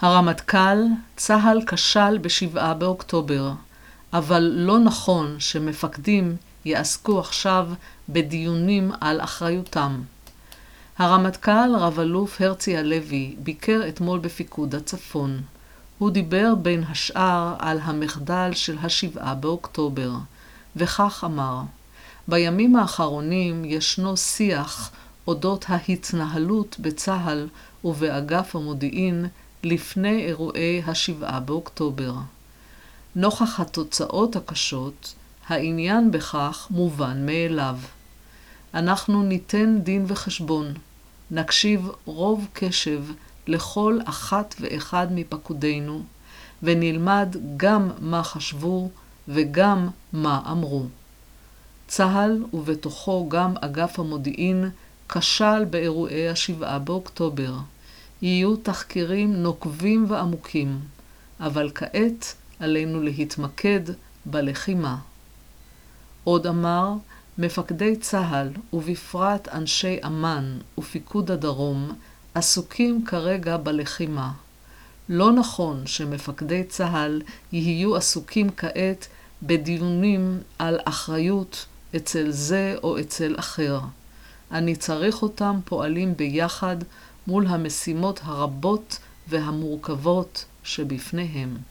הרמטכ"ל, צה"ל כשל ב7 באוקטובר, אבל לא נכון שמפקדים יעסקו עכשיו בדיונים על אחריותם. הרמטכ"ל רב-אלוף הרצי הלוי ביקר אתמול בפיקוד הצפון. הוא דיבר בין השאר על המחדל של 7 באוקטובר, וכך אמר: בימים האחרונים ישנו שיח אודות ההתנהלות בצה"ל ובאגף המודיעין לפני אירועי 7 באוקטובר. נוכח התוצאות הקשות, העניין בכך מובן מאליו. אנחנו ניתן דין וחשבון, נקשיב רוב קשב לכל אחת ואחד מפקודינו, ונלמד גם מה חשבו וגם מה אמרו. צה"ל ובתוכו גם אגף המודיעין כשל באירועי 7 באוקטובר. יהיו תחקירים נוקבים ועמוקים, אבל כעת עלינו להתמקד בלחימה. עוד אמר, מפקדי צה"ל ובפרט אנשי אמ"ן ופיקוד הדרום עסוקים כרגע בלחימה. לא נכון שמפקדי צה"ל יהיו עסוקים כעת בדיונים על אחריות אצל זה או אצל אחר. אני צריך אותם פועלים ביחד מול המשימות הרבות והמורכבות שבפניהם.